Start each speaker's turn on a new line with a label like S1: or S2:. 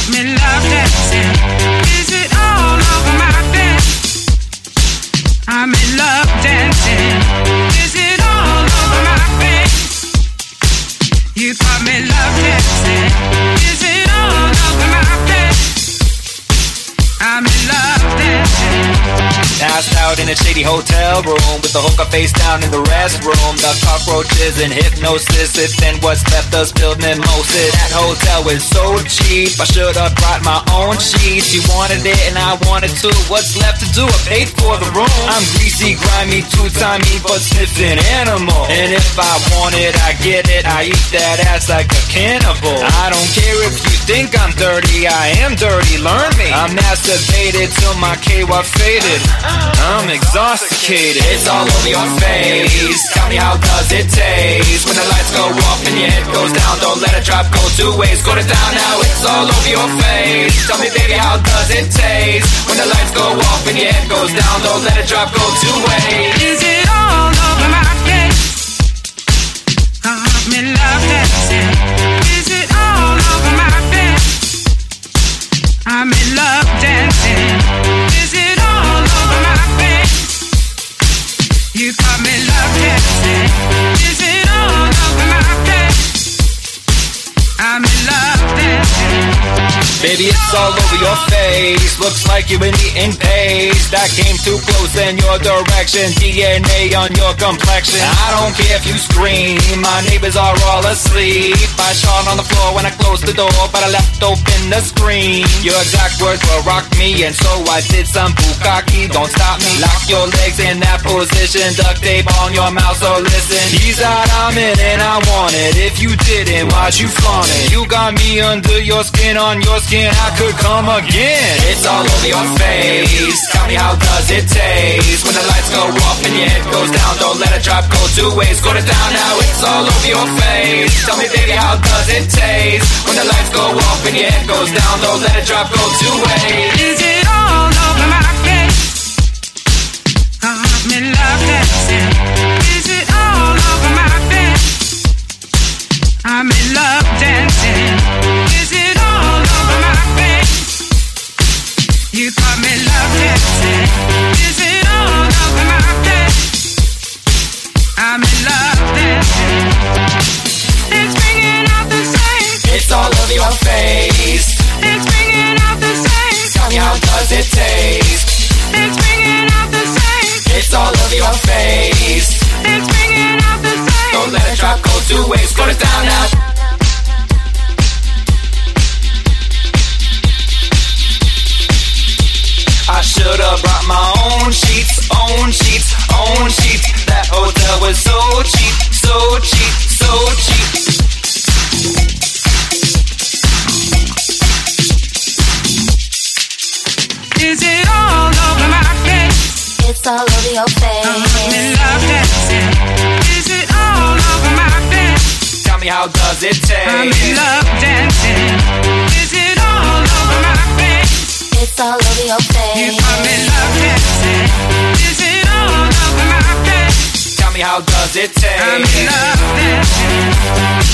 S1: me love dancing. Is it all over my face? I'm in love dancing. Is it all over my face? You got me love dancing. Is it all over my face? I'm in love dancing.
S2: Passed out in a shady hotel room with the hooker face down in the restroom. The cockroaches and hypnosis. If then what's left us spilled mimosa. That hotel was so cheap. I should have brought my own sheets. You wanted it and I wanted to. What's left to do? I paid for the room. I'm greasy, grimy, two-timey, but sniffing animal. And if I want it, I get it. I eat that ass like a cannibal. I don't care if you think I'm dirty. I am dirty, learn me. I'm masturbated till my KY faded. I'm exhausted. It's all over your face. Tell me how does it taste when the lights go off and your head goes down. Don't let it drop, go two ways. Go to down now, it's all over your face. Tell me baby how does it taste when the lights go off and your head goes down. Don't let it drop, go two ways.
S1: Is it all over my face? I'm in love dancing. Is it all over my face? I'm in love dancing. Is it all over my face? You got me love dancing. Is it all over my face? I'm in love dancing.
S2: Baby, it's all over your face. Looks like you've been eating paste. That came too close in your direction. DNA on your complexion. I don't care if you scream. My neighbors are all asleep. I shot on the floor when I closed the door, but I left open the screen. Your exact words were rock me, and so I did some bukkake. Don't stop me. Lock your legs in that position. Duct tape on your mouth, so listen. He's out, I'm in, and I want it. If you didn't, why'd you flaunt it? You got me under your skin, on your skin, I could come again. It's all over your face. Tell me how does it taste when the lights go off and your head goes down. Don't let it drop, go two ways. Go to down now, it's all over your face. Tell me baby how does it taste when the lights go off and your head goes down. Don't let it drop, go two ways.
S1: Is it all over my face? I'm in love dancing. Is it all over my face? I'm in love dancing. Is it all over my face? You got me love dancing. Is it all over my face? I'm in love dancing. It's bringing out the same.
S2: It's all over your face.
S1: It's bringing out the same.
S2: Tell me how does it taste?
S1: It's bringing out the same.
S2: It's all over your face.
S1: It's bringing out the same.
S2: Don't let it drop, go two ways. Go to down now. I should've brought my own sheets, own sheets, own sheets. That hotel was so cheap, so cheap, so cheap.
S1: Is it all over my face?
S3: It's all over your face.
S1: I'm in love dancing. Is it all over my face?
S2: Tell me how does it taste?
S1: I'm in love dancing. Is it all over my face?
S3: It's all over your face.
S1: You got me love dancing. Is it all over my face?
S2: Tell me how does it taste?
S1: I'm in love dancing.